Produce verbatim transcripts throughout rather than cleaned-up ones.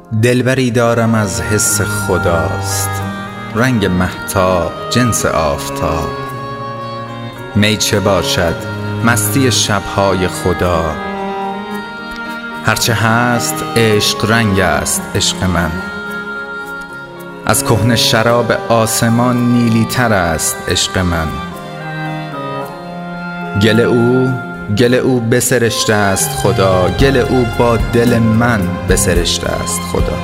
دلبری دارم از حس خداست، رنگ مهتاب جنس آفتاب. می چه باشد مستی شبهای خدا، هرچه هست عشق رنگ است عشق من. از کهنه شراب آسمان نیلی تر است عشق من. گل او گل او بسرشته است خدا، گل او با دل من بسرشته است خدا.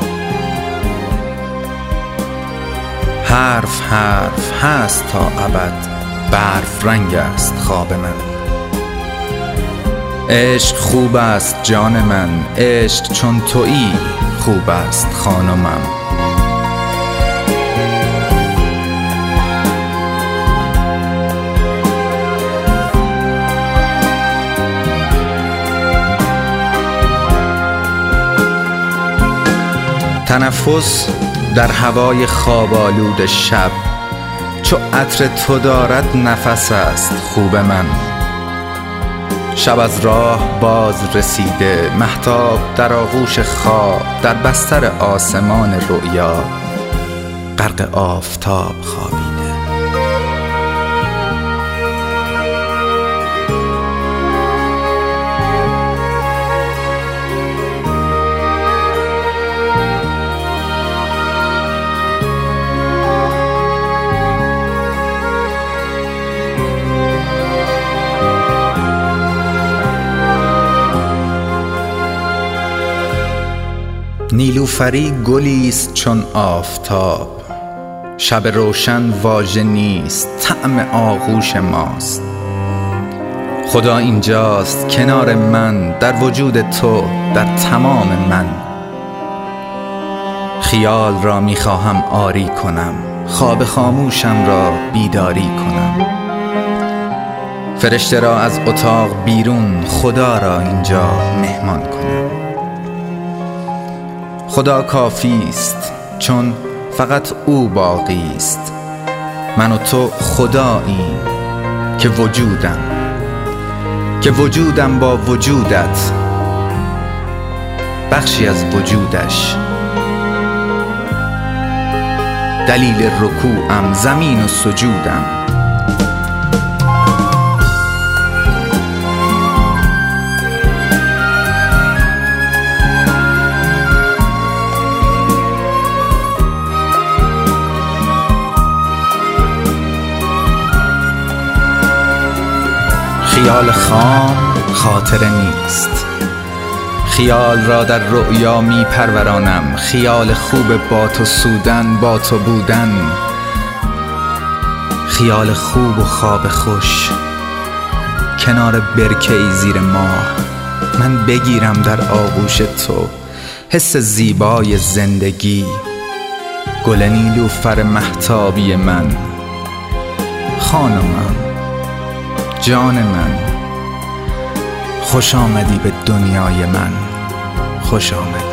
حرف حرف هست تا ابد، برف رنگ است خواب من. عشق خوب است جان من، عشق چون تویی خوب است خانمم. تنفس در هوای خواب آلود شب، چو عطر تو دارد نفس است خوب من. شب از راه باز رسیده، مهتاب در آغوش خواب، در بستر آسمان رؤیا غرق آفتاب خوابیده. نیلوفری گلیست چون آفتاب، شب روشن واژه نیست طعم آغوش ماست. خدا اینجاست کنار من، در وجود تو در تمام من. خیال را میخواهم آری کنم، خواب خاموشم را بیداری کنم. فرشته را از اتاق بیرون، خدا را اینجا مهمان کنم. خدا کافی است چون فقط او باقی است. من و تو خداییم که وجودم که وجودم با وجودت، بخشی از وجودش. دلیل رکوعم زمین و سجودم. خیال خام خاطره نیست، خیال را در رؤیا می پرورانم. خیال خوب با تو سودن، با تو بودن. خیال خوب و خواب خوش کنار برکه‌ای زیر ماه، من بگیرم در آغوش تو حس زیبای زندگی. گل نیلوفر مهتابی من، خانمم، جان من، خوش آمدی به دنیای من، خوش آمدی.